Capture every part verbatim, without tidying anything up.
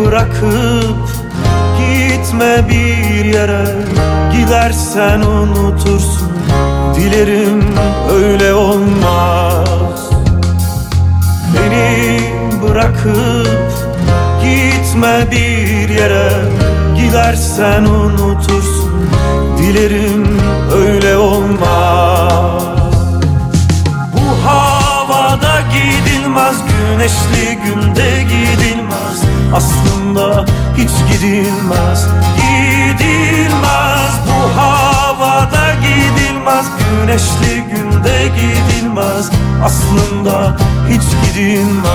bırakıp gitme bir yere, gidersen unutursun. Dilerim öyle olmaz. Beni bırakıp gitme bir yere, gidersen unutursun. Dilerim öyle olmaz. Bu havada gidilmez, güneşli günde gidilmez. Aslında hiç gidilmez, gidilmez. Bu havada gidilmez, güneşli günde gidilmez. Aslında hiç gidilmez.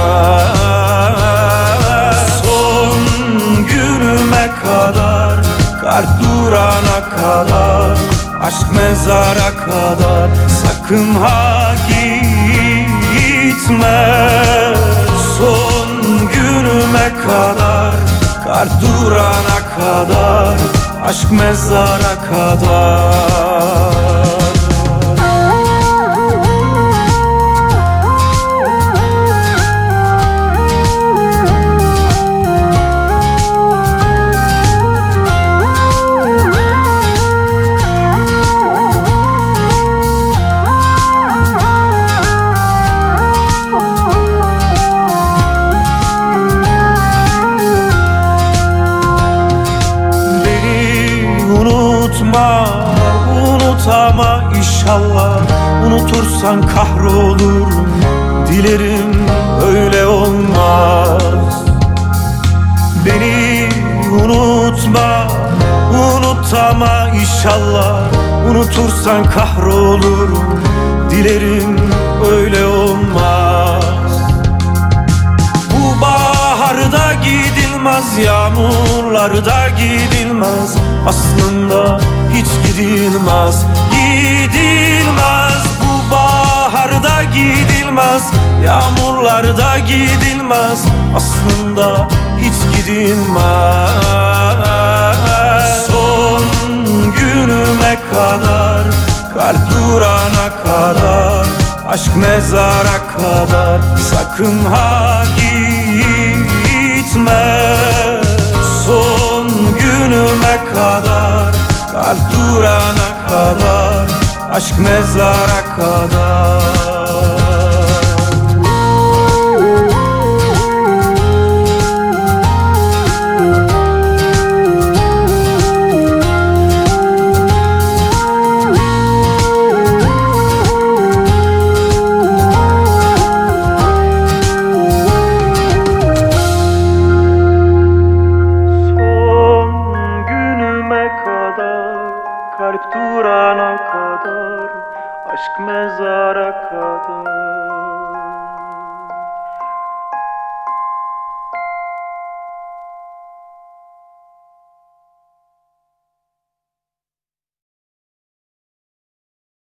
Son günüme kadar, kalp durana kadar, aşk mezara kadar, sakın ha gitme. Son günüme kadar, kalp durana kadar, aşk mezara kadar. Unutma, unutama inşallah. Unutursan kahrolurum. Dilerim öyle olmaz. Beni unutma, unutama inşallah. Unutursan kahrolurum. Dilerim öyle olmaz. Bu baharda gidilmez, yağmurlarda gidilmez. Aslında hiç gidilmez, gidilmez. Bu baharda gidilmez, yağmurlarda gidilmez. Aslında hiç gidilmez. Son günüme kadar, kalp durana kadar, aşk mezara kadar, sakın ha gitme. Son günüme kadar, kalp durana kadar, aşk mezara kadar. Kalp durana kadar, aşk mezara kadar.